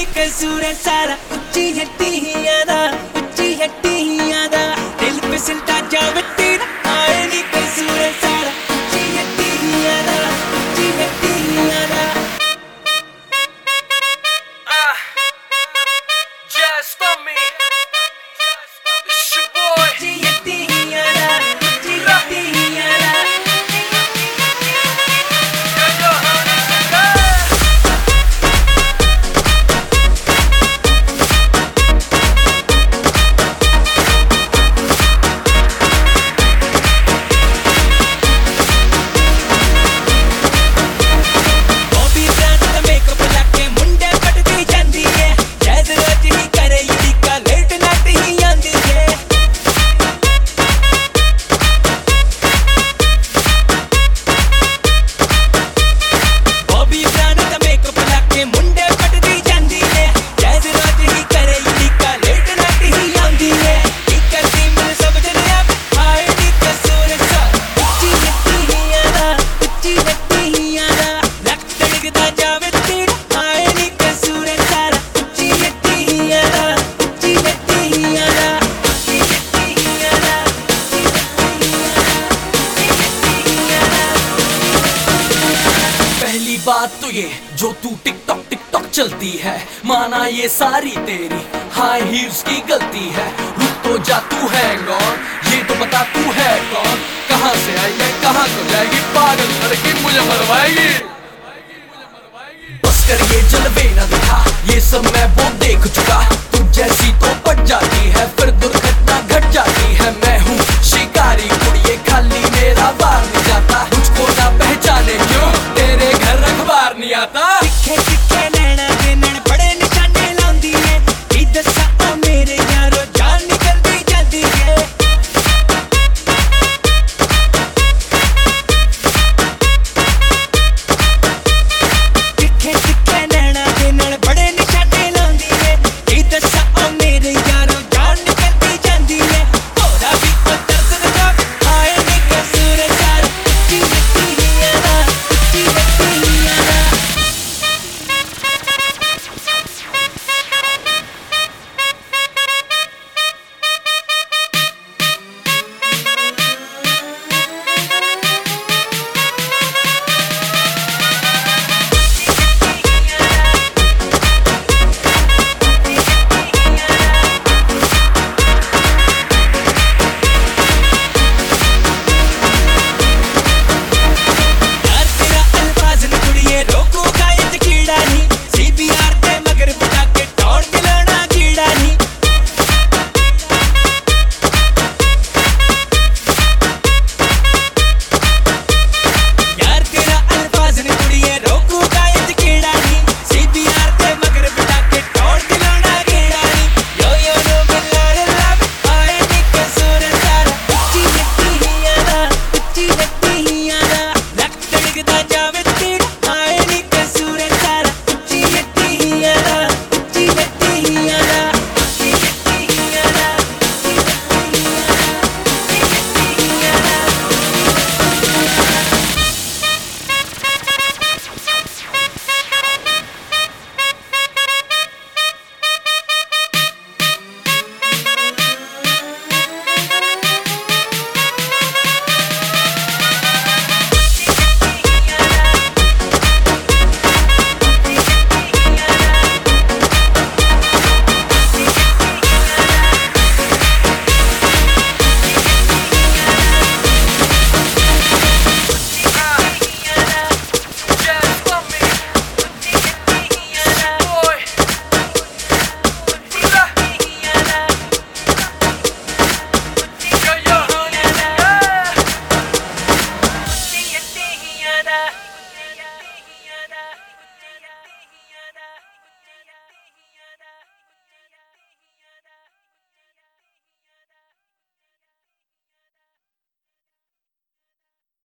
नी कसूर है सारा उच्ची हट्टियां दा उच्ची हट्टियां दा दिल पे सिलता जावे तेरा आए नी कसूर है सारा उच्ची हट्टियां दा उच्ची हट्टियां दा Just on me. It's your boy. उच्ची हट्टियां दा उच्ची हट्टियां दा बात तो ये जो तू टिकटॉक चलती है माना ये सारी तेरी हाई हील्स की गलती है रुक तो जा तू है कौन ये तो बता तू है कौन कहां से आई है कहां को जाएगी पागल लड़की मुझे मरवाएगी बस कर ये जलवे ना दिखा ये सब मैं वो देख चुका तू जैसी तो पट जाती है फिर दुर्घटना घट जाती है मैं हूँ शिकारी कुड़िए खाली मेरा वार नहीं जाता मुझको ना पहचाने क्यों तेरे घर अखबार नहीं आता तिखे तिखे नैना दे नैन बड़े निशाने लाउंदी है की दस्सा ओ मेरे यारो जान निकलदी जल्दी है तिखे तिखे नैना दे नैन बड़े निशाने लाउंदी है की दस्सा ओ मेरे यारो जान निकलदी जांदी है तोरा भी ओ दर्द दा आए नी कसूर सारा उच्ची हट्टियां दा उच्ची हट्टियां दा जावे